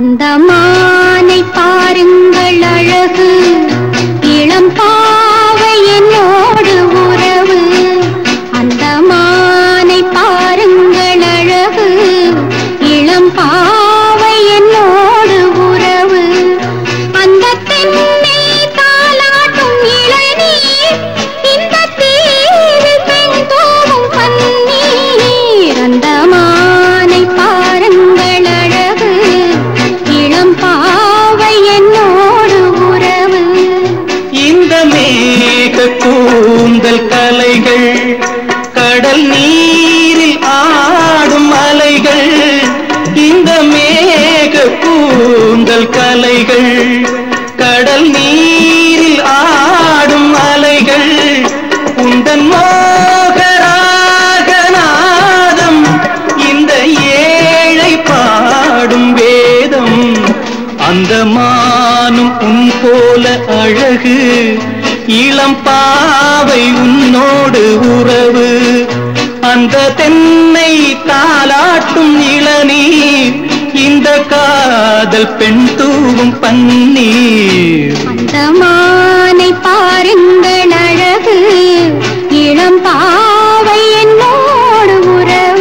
அந்த மானை பாருங்கள் அழகு, இளம் பாவை என்னோடு உறவு. அந்த மானை பாருங்கள் அழகு, இளம் பாவை என்னோடு உறவு. அந்த தென்னை தாலாட்டும் இளநீர், இந்த தீவில் பெண் தோவும் பன்னீர். அந்த மானை பாருங்கள் அழகு, இளம் பாவை என்னோடு உறவு. இந்த மேக கூந்தல் கலைகள், கடல் நீரில் ஆடும் அலைகள். இந்த மேக கூந்தல் கலைகள், கடல் நீரில் ஆடும் அலைகள். உந்தன் மோகராகநாதம், இந்த ஏழை பாடும் வேதம். அந்த மானும் உன் போல அழகு, இளம் பாவை உன்னோடு உறவு. அந்த தென்னை தாலாட்டும் இளநீர், இந்த காதல் பெண் தூவும் பன்னீர். அந்த மானை பாருங்கள் அழகு, இளம் பாவை என்னோடு உறவு.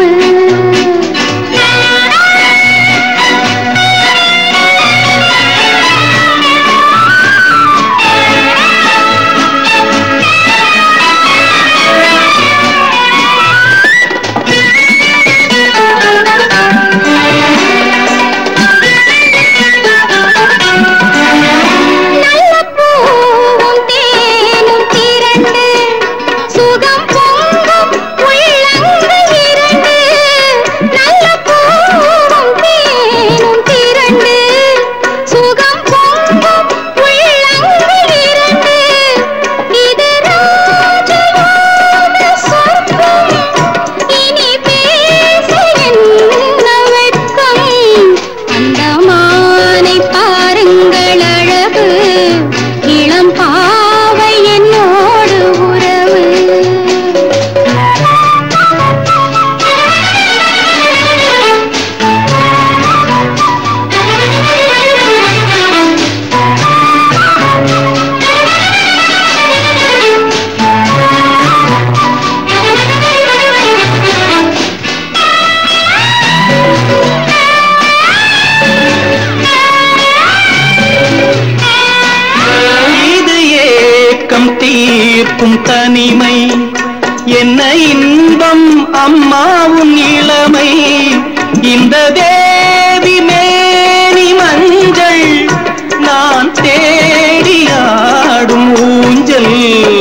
தீர்க்கும் தனிமை என்ன இன்பம் அம்மாவும் இளமை. இந்த தேவி மேனி மஞ்சள், நான் தேடியாடும் ஊஞ்சல்.